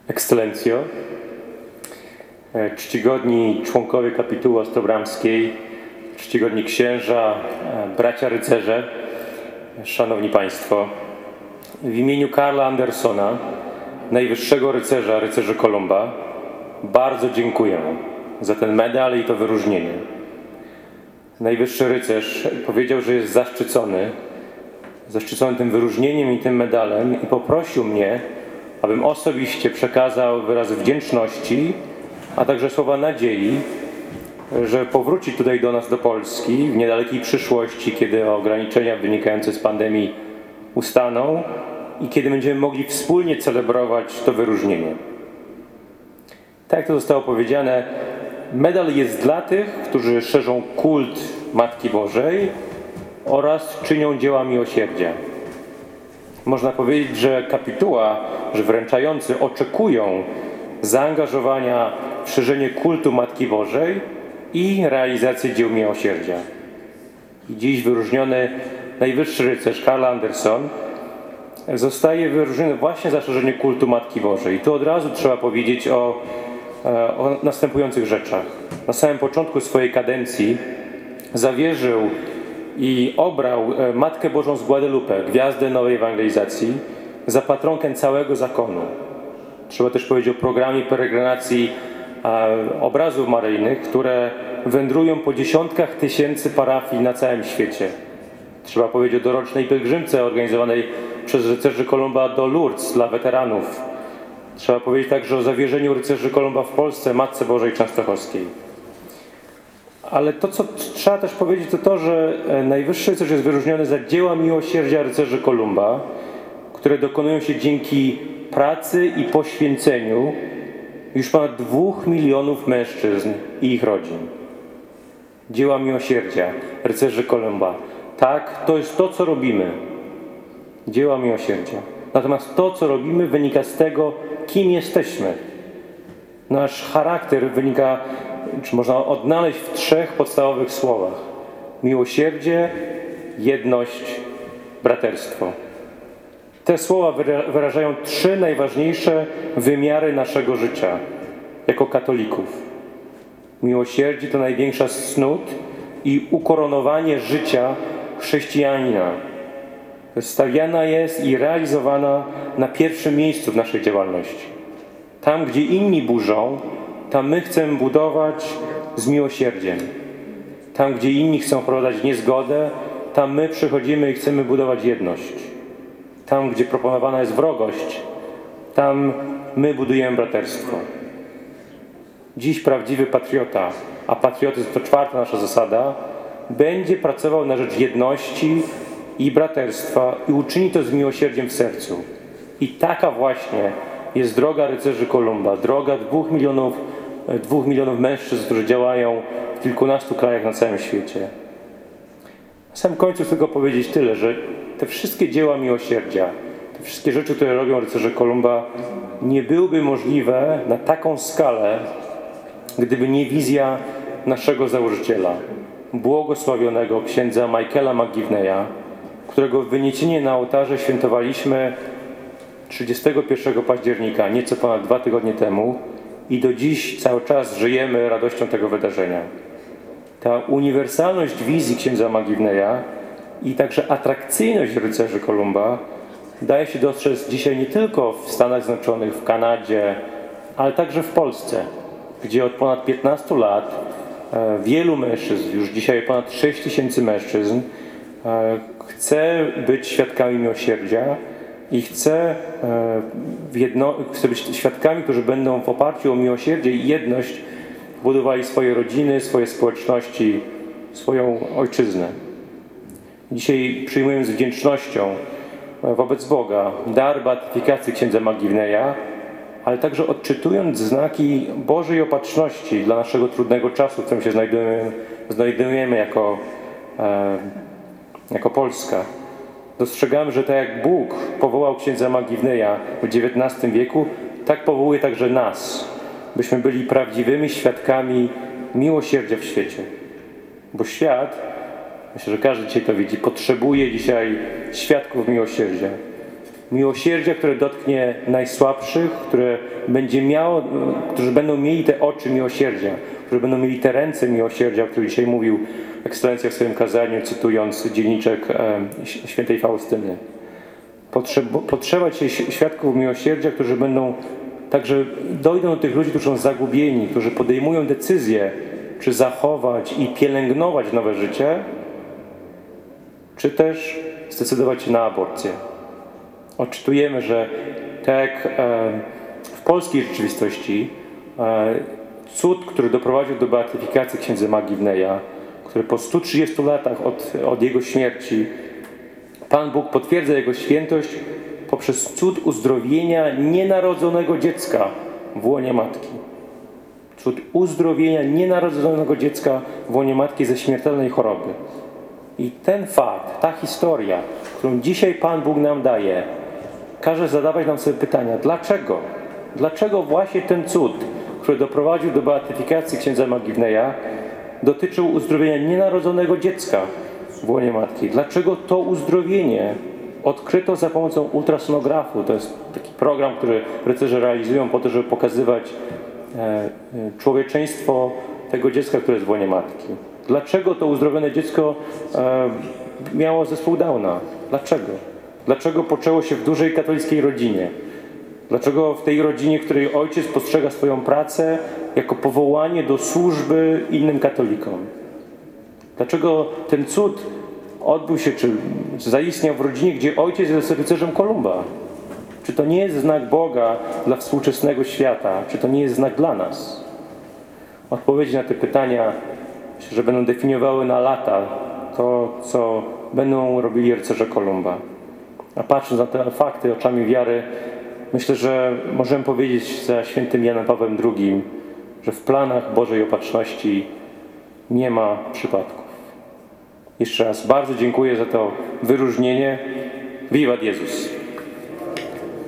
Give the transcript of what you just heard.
Ekscelencjo, czcigodni członkowie kapituły ostrobramskiej, czcigodni księża, bracia rycerze, szanowni państwo, w imieniu Karla Andersona, najwyższego rycerza, rycerzy Kolumba, bardzo dziękuję za ten medal i to wyróżnienie. Najwyższy rycerz powiedział, że jest zaszczycony tym wyróżnieniem i tym medalem i poprosił mnie, abym osobiście przekazał wyraz wdzięczności, a także słowa nadziei, że powróci tutaj do nas, do Polski w niedalekiej przyszłości, kiedy ograniczenia wynikające z pandemii ustaną i kiedy będziemy mogli wspólnie celebrować to wyróżnienie. Tak jak to zostało powiedziane, medal jest dla tych, którzy szerzą kult Matki Bożej oraz czynią dzieła miłosierdzia. Można powiedzieć, że kapituła, że wręczający oczekują zaangażowania w szerzenie kultu Matki Bożej i realizację dzieł miłosierdzia. I dziś wyróżniony najwyższy rycerz Karl Anderson zostaje wyróżniony właśnie za szerzenie kultu Matki Bożej. I tu od razu trzeba powiedzieć o następujących rzeczach. Na samym początku swojej kadencji zawierzył i obrał Matkę Bożą z Guadalupe, gwiazdę nowej ewangelizacji, za patronkę całego zakonu. Trzeba też powiedzieć o programie peregrinacji obrazów maryjnych, które wędrują po dziesiątkach tysięcy parafii na całym świecie. Trzeba powiedzieć o dorocznej pielgrzymce organizowanej przez rycerzy Kolumba do Lourdes dla weteranów. Trzeba powiedzieć także o zawierzeniu rycerzy Kolumba w Polsce Matce Bożej Częstochowskiej. Ale to, co trzeba też powiedzieć, to to, że najwyższy rycerz jest wyróżniony za dzieła miłosierdzia rycerzy Kolumba, które dokonują się dzięki pracy i poświęceniu już ponad 2 milionów mężczyzn i ich rodzin. Dzieła miłosierdzia rycerzy Kolumba. Tak, to jest to, co robimy. Dzieła miłosierdzia. Natomiast to, co robimy, wynika z tego, kim jesteśmy. Nasz charakter wynika, czy można odnaleźć w 3 podstawowych słowach. Miłosierdzie, jedność, braterstwo. Te słowa wyrażają 3 najważniejsze wymiary naszego życia jako katolików. Miłosierdzie to największa z cnót i ukoronowanie życia chrześcijanina. Stawiana jest i realizowana na pierwszym miejscu w naszej działalności. Tam, gdzie inni burzą, tam my chcemy budować z miłosierdziem. Tam, gdzie inni chcą wprowadzać niezgodę, tam my przychodzimy i chcemy budować jedność. Tam, gdzie proponowana jest wrogość, tam my budujemy braterstwo. Dziś prawdziwy patriota, a patriotyzm to 4. nasza zasada, będzie pracował na rzecz jedności i braterstwa i uczyni to z miłosierdziem w sercu. I taka właśnie jest droga rycerzy Kolumba, droga 2 milionów mężczyzn, którzy działają w kilkunastu krajach na całym świecie. Na samym końcu chcę tylko powiedzieć tyle, że te wszystkie dzieła miłosierdzia, te wszystkie rzeczy, które robią rycerze Kolumba, nie byłyby możliwe na taką skalę, gdyby nie wizja naszego założyciela, błogosławionego księdza Michaela McGivneya, którego wyniesienie na ołtarze świętowaliśmy 31 października, nieco ponad 2 tygodnie temu i do dziś cały czas żyjemy radością tego wydarzenia. Ta uniwersalność wizji księdza McGivneya i także atrakcyjność rycerzy Kolumba daje się dostrzec dzisiaj nie tylko w Stanach Zjednoczonych, w Kanadzie, ale także w Polsce, gdzie od ponad 15 lat wielu mężczyzn, już dzisiaj ponad 6 000 mężczyzn, chce być świadkami miłosierdzia i chce być świadkami, którzy będą w oparciu o miłosierdzie i jedność budowali swoje rodziny, swoje społeczności, swoją ojczyznę. Dzisiaj przyjmujemy z wdzięcznością wobec Boga dar beatyfikacji księdza McGivneya, ale także odczytując znaki Bożej opatrzności dla naszego trudnego czasu, w którym się znajdujemy jako Polska. Dostrzegamy, że tak jak Bóg powołał księdza McGivneya w XIX wieku, tak powołuje także nas, byśmy byli prawdziwymi świadkami miłosierdzia w świecie. Bo świat, myślę, że każdy dzisiaj to widzi, potrzebuje dzisiaj świadków miłosierdzia. Miłosierdzia, które dotknie najsłabszych, które którzy będą mieli te oczy miłosierdzia, którzy będą mieli te ręce miłosierdzia, o których dzisiaj mówił ekscelencja w swoim kazaniu, cytując dzienniczek świętej Faustyny. Potrzeba dzisiaj świadków miłosierdzia, którzy dojdą do tych ludzi, którzy są zagubieni, którzy podejmują decyzję, czy zachować i pielęgnować nowe życie, czy też zdecydować się na aborcję. Odczytujemy, że tak w polskiej rzeczywistości cud, który doprowadził do beatyfikacji księdza Magivneja, który po 130 latach od jego śmierci Pan Bóg potwierdza jego świętość poprzez cud uzdrowienia nienarodzonego dziecka w łonie matki. Cud uzdrowienia nienarodzonego dziecka w łonie matki ze śmiertelnej choroby. I ten fakt, ta historia, którą dzisiaj Pan Bóg nam daje, każe zadawać nam sobie pytania, dlaczego? Dlaczego właśnie ten cud, który doprowadził do beatyfikacji księdza Magivneja, dotyczył uzdrowienia nienarodzonego dziecka w łonie matki? Dlaczego to uzdrowienie odkryto za pomocą ultrasonografu? To jest taki program, który rycerze realizują po to, żeby pokazywać człowieczeństwo tego dziecka, które jest w łonie matki. Dlaczego to uzdrowione dziecko miało zespół Downa? Dlaczego? Dlaczego poczęło się w dużej katolickiej rodzinie? Dlaczego w tej rodzinie, w której ojciec postrzega swoją pracę jako powołanie do służby innym katolikom? Dlaczego ten cud odbył się, czy zaistniał w rodzinie, gdzie ojciec jest rycerzem Kolumba? Czy to nie jest znak Boga dla współczesnego świata? Czy to nie jest znak dla nas? Odpowiedzi na te pytania, myślę, że będą definiowały na lata to, co będą robili rycerze Kolumba. A patrząc na te fakty oczami wiary, myślę, że możemy powiedzieć za świętym Janem Pawłem II, że w planach Bożej Opatrzności nie ma przypadków. Jeszcze raz bardzo dziękuję za to wyróżnienie. Wiwat Jezus!